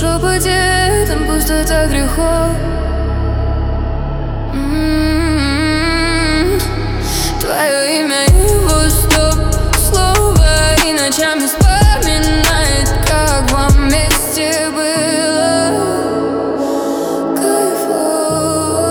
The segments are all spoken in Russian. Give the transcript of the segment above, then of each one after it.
шепоте, там пустота грехов. Твое имя его стоп-слово, и ночами вспоминает, как вам вместе было кайфово.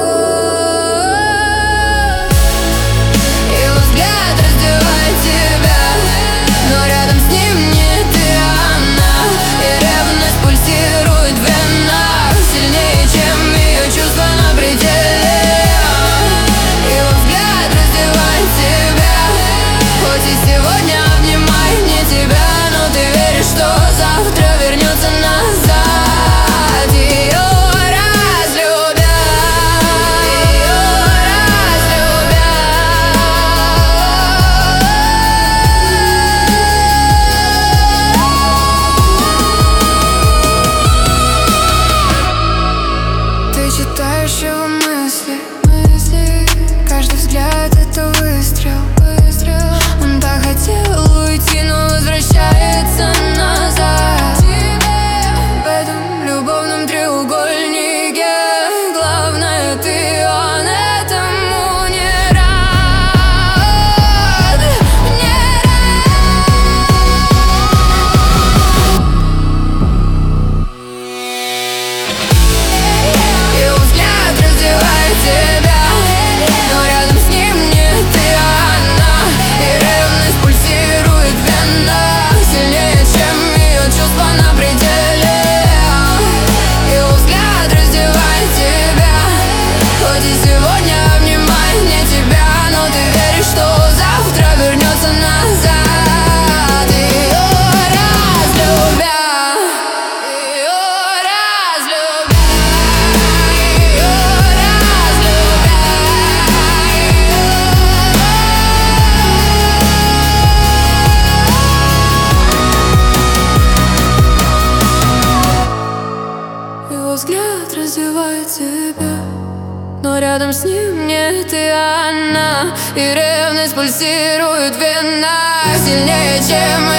Его взгляд раздевает тебя, но рядом с ним не ты, а она. И ревность пульсирует в венах сильнее, чем ее чувства на пределе. Его взгляд раздевает тебя, хоть и сегодня обнимает не тебя, но ты веришь, что завтра вернется назад. Ее разлюбят, ее разлюбят. Ты читаешь его мысли, каждый взгляд — это выстрел. Он так хотел уйти, но возвращается назад. В этом любовном треугольнике главное ты, он этому не рад, не рад. Его взгляд раздевает тебя, но рядом с ним не ты, а она. И ревность пульсирует в венах сильнее, чем ее чувства на пределе. Его взгляд раздевает тебя, хоть и сегодня обнимает не тебя, но ты веришь, что завтра вернется назад. Ее разлюбят, ее разлюбят, ее разлюбят. Его взгляд раздевает тебя, но рядом с ним не ты, а она. И ревность пульсирует в венах сильнее, чем